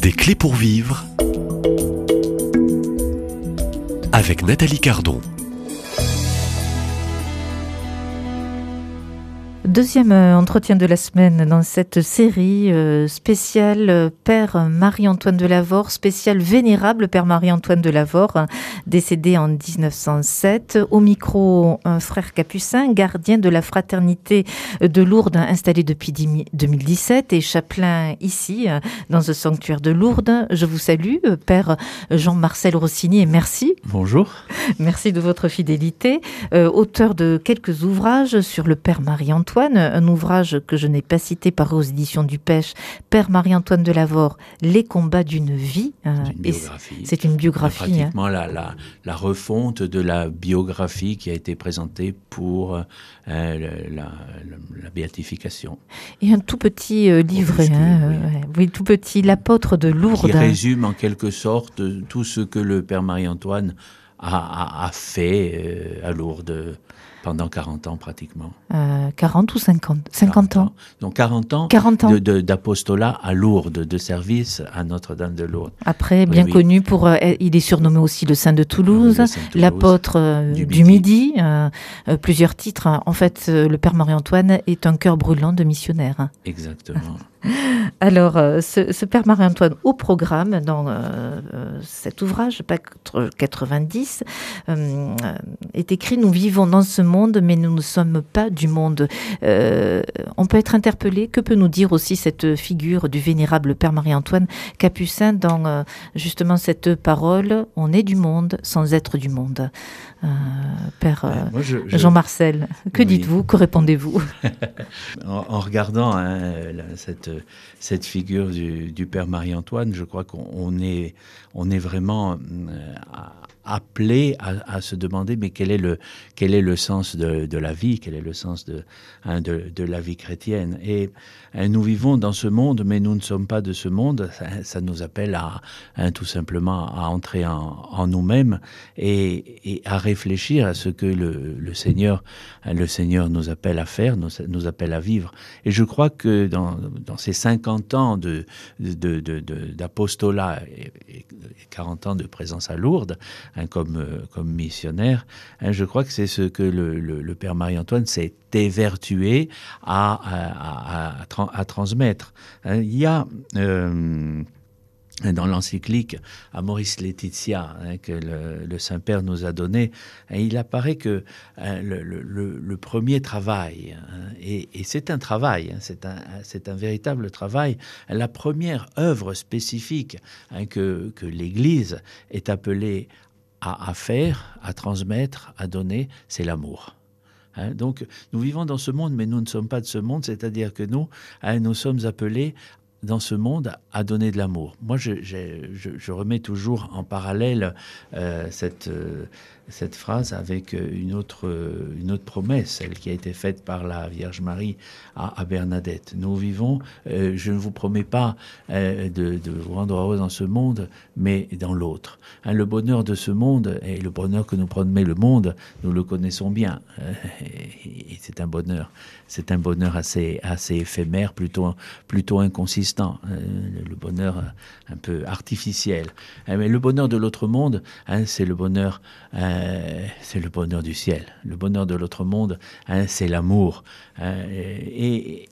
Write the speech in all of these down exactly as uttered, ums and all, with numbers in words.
Des clés pour vivre avec Nathalie Cardon. Deuxième euh, entretien de la semaine dans cette série euh, spéciale euh, Père Marie-Antoine de Lavaur, spéciale Vénérable Père Marie-Antoine de Lavaur, euh, décédé en dix-neuf cent sept. Au micro, un frère capucin, gardien de la fraternité de Lourdes, installé depuis deux mille dix-sept et chapelain ici, euh, dans ce sanctuaire de Lourdes. Je vous salue, euh, Père Jean-Marcel Rossini, et merci. Bonjour. Merci de votre fidélité. Euh, auteur de quelques ouvrages sur le Père Marie-Antoine, un ouvrage que je n'ai pas cité paru aux éditions du Pêche, Père Marie-Antoine de Lavaur, Les combats d'une vie. C'est une biographie. C'est une biographie. Pratiquement hein. la, la, la refonte de la biographie qui a été présentée pour euh, la, la, la béatification. Et un tout petit euh, livret, hein, oui. Euh, oui, tout petit, l'apôtre de Lourdes. Qui résume en quelque sorte tout ce que le Père Marie-Antoine a, a, a fait euh, à Lourdes pendant quarante ans pratiquement. Euh, quarante ou cinquante cinquante ans. Donc quarante ans, quarante ans. De, de, d'apostolat à Lourdes, de service à Notre-Dame de Lourdes. Après, bien oui, connu pour... Euh, il est surnommé aussi le Saint de Toulouse, le Saint de Toulouse l'apôtre euh, du, du Midi, midi euh, euh, plusieurs titres. En fait, euh, le Père Marie-Antoine est un cœur brûlant de missionnaire. Exactement. Alors, euh, ce, ce Père Marie-Antoine au programme dans euh, euh, cet ouvrage, Pacte quatre-vingt-dix, euh, est écrit « Nous vivons dans ce monde, mais nous ne sommes pas du monde euh, ». On peut être interpellé. Que peut nous dire aussi cette figure du vénérable Père Marie-Antoine capucin dans euh, justement cette parole « On est du monde sans être du monde ». Euh, Père euh, Moi, je, je... Jean-Marcel, que oui. dites-vous, que répondez-vous? en, en regardant hein, cette, cette figure du, du Père Marie-Antoine, je crois qu'on est, on est vraiment euh, appelé à, à se demander mais quel est le, quel est le sens de, de la vie, quel est le sens de, hein, de, de la vie chrétienne. Et hein, nous vivons dans ce monde, mais nous ne sommes pas de ce monde. Ça, ça nous appelle à, hein, tout simplement à entrer en, en nous-mêmes et, et à réfléchir à ce que le, le Seigneur, hein, le Seigneur nous appelle à faire, nous, nous appelle à vivre. Et je crois que dans, dans ces cinquante ans de, de, de, de, d'apostolat et, et quarante ans de présence à Lourdes, hein, comme, euh, comme missionnaire, hein, je crois que c'est ce que le, le, le Père Marie-Antoine s'est évertué à, à, à, à, tra- à transmettre. Hein, il y a... Euh, dans l'encyclique Amoris Laetitia hein, que le, le Saint-Père nous a donné, hein, il apparaît que hein, le, le, le premier travail, hein, et, et c'est un travail, hein, c'est, un, c'est un véritable travail, la première œuvre spécifique hein, que, que l'Église est appelée à, à faire, à transmettre, à donner, c'est l'amour. Hein, donc nous vivons dans ce monde, mais nous ne sommes pas de ce monde, c'est-à-dire que nous, hein, nous sommes appelés dans ce monde à donner de l'amour. Moi, je, je, je, je remets toujours en parallèle euh, cette, euh, cette phrase avec une autre, une autre promesse, celle qui a été faite par la Vierge Marie à, à Bernadette. Nous vivons, euh, je ne vous promets pas euh, de, de vous rendre heureux dans ce monde, mais dans l'autre. Hein, le bonheur de ce monde et le bonheur que nous promet le monde, nous le connaissons bien. Euh, et, et c'est un bonheur, c'est un bonheur assez, assez éphémère, plutôt, plutôt inconsistant. Euh, le bonheur un peu artificiel. Hein, mais le bonheur de l'autre monde, hein, c'est le bonheur... Euh, Euh, c'est le bonheur du ciel. Le bonheur de l'autre monde, hein, c'est l'amour. Hein, et,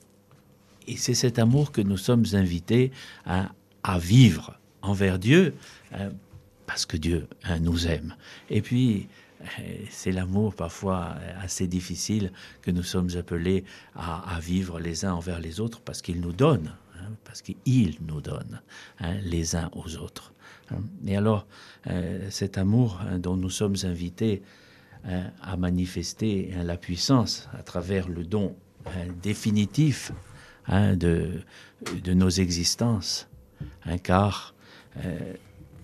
et c'est cet amour que nous sommes invités hein, à vivre envers Dieu, hein, parce que Dieu hein, nous aime. Et puis, c'est l'amour parfois assez difficile que nous sommes appelés à, à vivre les uns envers les autres, parce qu'il nous donne, hein, parce qu'il nous donne hein, les uns aux autres. Et alors, euh, cet amour hein, dont nous sommes invités hein, à manifester hein, la puissance à travers le don hein, définitif hein, de, de nos existences, hein, car euh,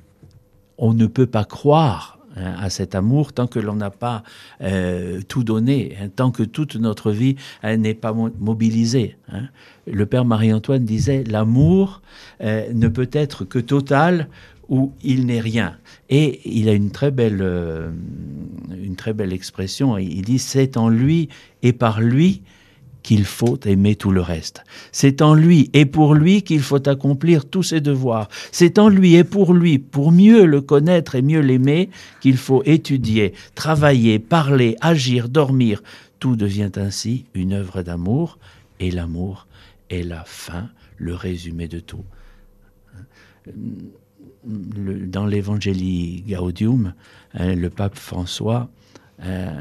on ne peut pas croire hein, à cet amour tant que l'on n'a pas euh, tout donné, hein, tant que toute notre vie hein, n'est pas mo- mobilisée. Hein. Le Père Marie-Antoine disait « L'amour euh, ne peut être que total » où il n'est rien. Et il a une très belle, euh, une très belle expression. Il dit « C'est en lui et par lui qu'il faut aimer tout le reste. C'est en lui et pour lui qu'il faut accomplir tous ses devoirs. C'est en lui et pour lui, pour mieux le connaître et mieux l'aimer, qu'il faut étudier, travailler, parler, agir, dormir. Tout devient ainsi une œuvre d'amour, et l'amour est la fin, le résumé de tout. Le, dans l'Evangelii Gaudium, hein, le pape François euh,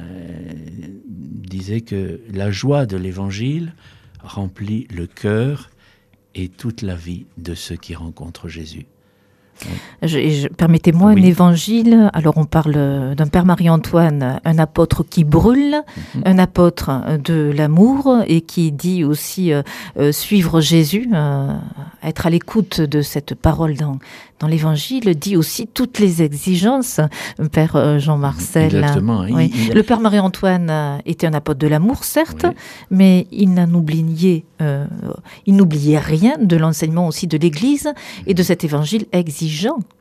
disait que la joie de l'Évangile remplit le cœur et toute la vie de ceux qui rencontrent Jésus. Je, je, permettez-moi, oui. Un évangile, alors on parle d'un Père Marie-Antoine, un apôtre qui brûle, mm-hmm. un apôtre de l'amour et qui dit aussi euh, euh, suivre Jésus, euh, être à l'écoute de cette parole dans, dans l'évangile, dit aussi toutes les exigences, Père Jean-Marcel. Exactement. Oui. Il, il... Le Père Marie-Antoine était un apôtre de l'amour, certes, oui. mais il n'en oubliait, euh, il n'oubliait rien de l'enseignement aussi de l'Église et de cet évangile exigeant.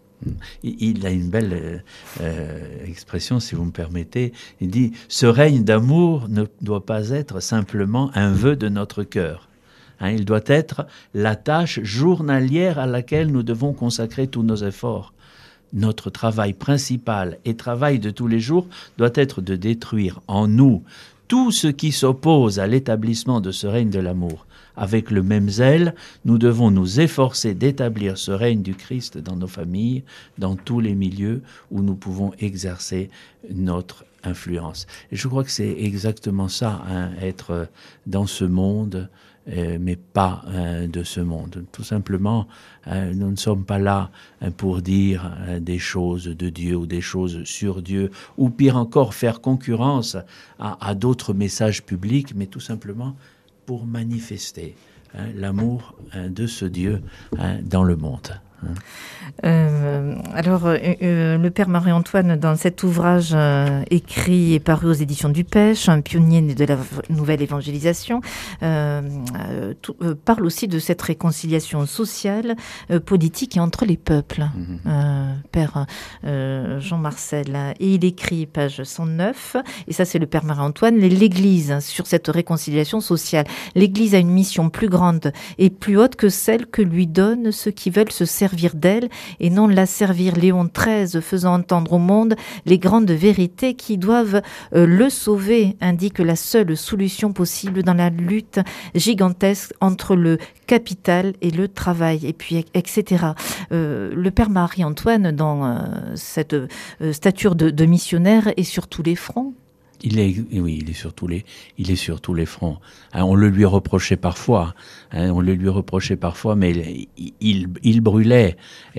Il a une belle euh, expression, si vous me permettez. Il dit « Ce règne d'amour ne doit pas être simplement un vœu de notre cœur. Hein, il doit être la tâche journalière à laquelle nous devons consacrer tous nos efforts. Notre travail principal et travail de tous les jours doit être de détruire en nous tout ce qui s'oppose à l'établissement de ce règne de l'amour. Avec le même zèle, nous devons nous efforcer d'établir ce règne du Christ dans nos familles, dans tous les milieux où nous pouvons exercer notre influence. Et je crois que c'est exactement ça, hein, être dans ce monde, euh, mais pas euh, de ce monde. Tout simplement, euh, nous ne sommes pas là hein, pour dire euh, des choses de Dieu ou des choses sur Dieu, ou pire encore, faire concurrence à, à d'autres messages publics, mais tout simplement pour manifester hein, l'amour hein, de ce Dieu hein, dans le monde. Hein. Euh, alors, euh, euh, le Père Marie-Antoine, dans cet ouvrage euh, écrit et paru aux éditions du Pêche, un pionnier de la nouvelle évangélisation, euh, euh, tout, euh, parle aussi de cette réconciliation sociale, euh, politique et entre les peuples. Mm-hmm. euh, Père euh, Jean-Marcel, et il écrit, page cent neuf, et ça c'est le Père Marie-Antoine, l'Église, hein, sur cette réconciliation sociale. L'Église a une mission plus grande et plus haute que celle que lui donnent ceux qui veulent se servir d'elle et non la servir. Léon treize faisant entendre au monde les grandes vérités qui doivent euh, le sauver, indique la seule solution possible dans la lutte gigantesque entre le capital et le travail, et puis et cetera. Euh, le Père Marie-Antoine, dans euh, cette euh, stature de, de missionnaire, est sur tous les fronts. Il est, oui, il est sur tous les, il est sur tous les fronts. Hein, on le lui reprochait parfois, hein, on le lui reprochait parfois, mais il, il, il brûlait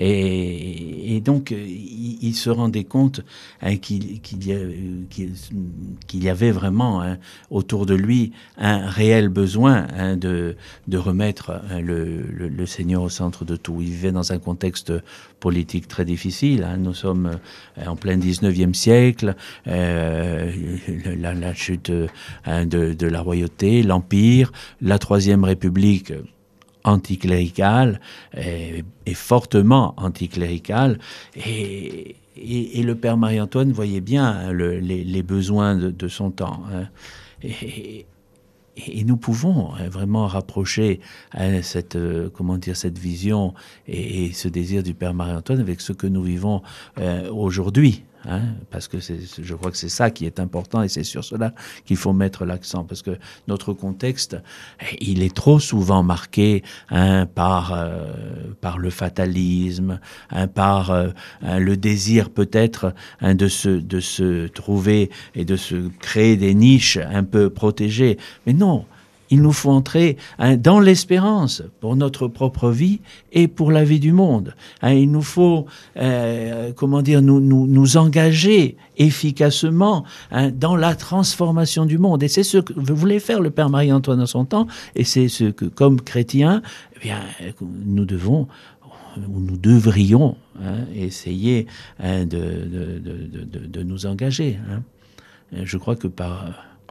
et, et donc il, il se rendait compte hein, qu'il, qu'il, y a, qu'il, qu'il y avait vraiment hein, autour de lui un réel besoin hein, de, de remettre hein, le, le, le Seigneur au centre de tout. Il vivait dans un contexte politique très difficile. Hein. Nous sommes en plein dix-neuvième siècle. Euh, La, la chute hein, de, de la royauté, l'Empire, la Troisième République anticléricale et, et fortement anticléricale. Et, et, et le Père Marie-Antoine voyait bien hein, le, les, les besoins de, de son temps. Hein. Et, et nous pouvons hein, vraiment rapprocher hein, cette, euh, comment dire, cette vision et, et ce désir du Père Marie-Antoine avec ce que nous vivons euh, aujourd'hui. Hein, parce que c'est, je crois que c'est ça qui est important et c'est sur cela qu'il faut mettre l'accent, parce que notre contexte, il est trop souvent marqué hein, par, euh, par le fatalisme, hein, par euh, hein, le désir peut-être hein, de, se, de se trouver et de se créer des niches un peu protégées. Mais non, il nous faut entrer hein, dans l'espérance pour notre propre vie et pour la vie du monde. Hein, il nous faut, euh, comment dire, nous, nous, nous engager efficacement hein, dans la transformation du monde. Et c'est ce que voulait faire le Père Marie-Antoine en son temps. Et c'est ce que, comme chrétiens, eh bien, nous devons, ou nous devrions hein, essayer hein, de, de, de, de, de nous engager. Hein. Je crois que par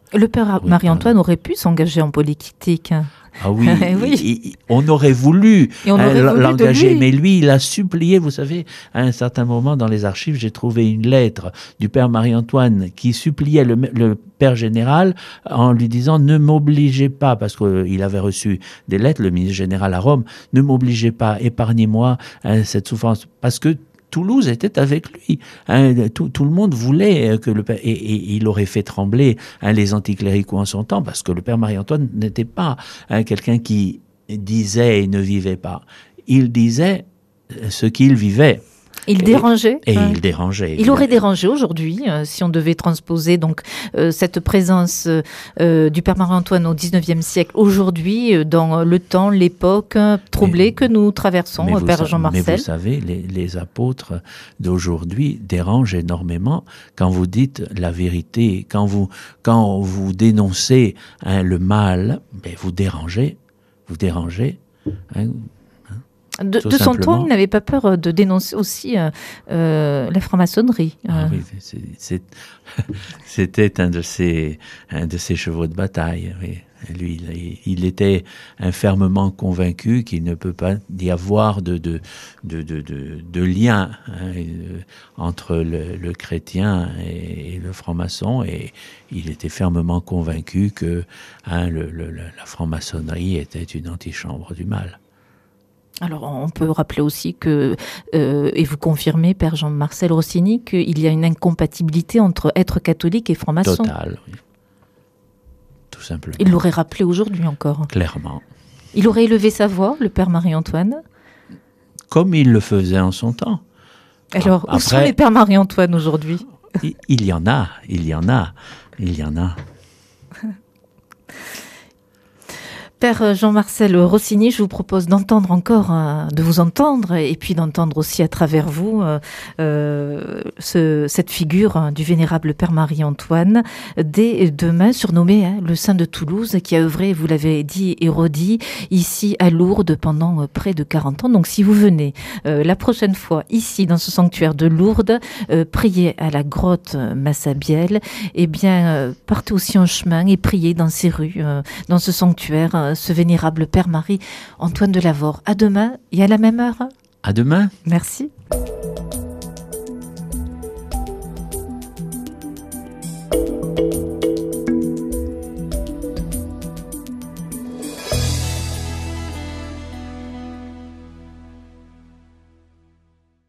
Le père Oui, Marie-Antoine aurait pu s'engager en politique. Ah oui, Oui. il- il- on aurait voulu, Et on hein, aurait voulu de l'engager, lui. mais lui, il a supplié, vous savez, à un certain moment dans les archives, j'ai trouvé une lettre du père Marie-Antoine qui suppliait le, le père général en lui disant « Ne m'obligez pas », parce qu'il avait reçu des lettres, le ministre général à Rome, « Ne m'obligez pas, épargnez-moi hein, cette souffrance », parce que Toulouse était avec lui. Hein, tout, tout le monde voulait que le père... Et, et il aurait fait trembler hein, les anticléricaux en son temps, parce que le père Marie-Antoine n'était pas hein, quelqu'un qui disait et ne vivait pas. Il disait ce qu'il vivait. Il dérangeait. Et, et hein. il dérangeait. Il aurait dérangé aujourd'hui, euh, si on devait transposer donc euh, cette présence euh, du père Marie-Antoine au dix-neuvième siècle, aujourd'hui, euh, dans le temps, l'époque euh, troublée Mais- que nous traversons, Mais euh, vous père sa- Jean Mais Marcel. vous savez, les, les apôtres d'aujourd'hui dérangent énormément quand vous dites la vérité, quand vous, quand vous dénoncez hein, le mal, ben vous dérangez, vous dérangez. hein. De, tout de son simplement. temps, il n'avait pas peur de dénoncer aussi euh, euh, la franc-maçonnerie. Ah Euh, oui, c'est- c'est- c'était un de ses, un de ses chevaux de bataille. Oui. Lui, il, il était hein, fermement convaincu qu'il ne peut pas y avoir de, de, de, de, de, de lien hein, et, euh, entre le, le chrétien et, et le franc-maçon, et il était fermement convaincu que hein, le, le, la franc-maçonnerie était une antichambre du mal. Alors, on peut rappeler aussi que, euh, et vous confirmez, père Jean-Marcel Rossini, qu'il y a une incompatibilité entre être catholique et franc-maçon. Total, oui. Tout simplement. Il l'aurait rappelé aujourd'hui encore. Clairement. Il aurait élevé sa voix, le père Marie-Antoine. Comme il le faisait en son temps. Alors, Après- où sont les pères Marie-Antoine aujourd'hui? Il, il y en a, il y en a, il y en a. Père Jean-Marcel Rossini, je vous propose d'entendre encore, euh, de vous entendre et puis d'entendre aussi à travers vous euh, euh, ce, cette figure hein, du vénérable Père Marie-Antoine, dès demain surnommé hein, le Saint de Toulouse, qui a œuvré, vous l'avez dit et redit, ici à Lourdes pendant euh, près de quarante ans. Donc si vous venez euh, la prochaine fois ici dans ce sanctuaire de Lourdes, euh, priez à la grotte Massabielle, eh bien euh, partez aussi en chemin et priez dans ces rues, euh, dans ce sanctuaire, euh, ce vénérable Père Marie-Antoine de Lavore. À demain et à la même heure. À demain. Merci.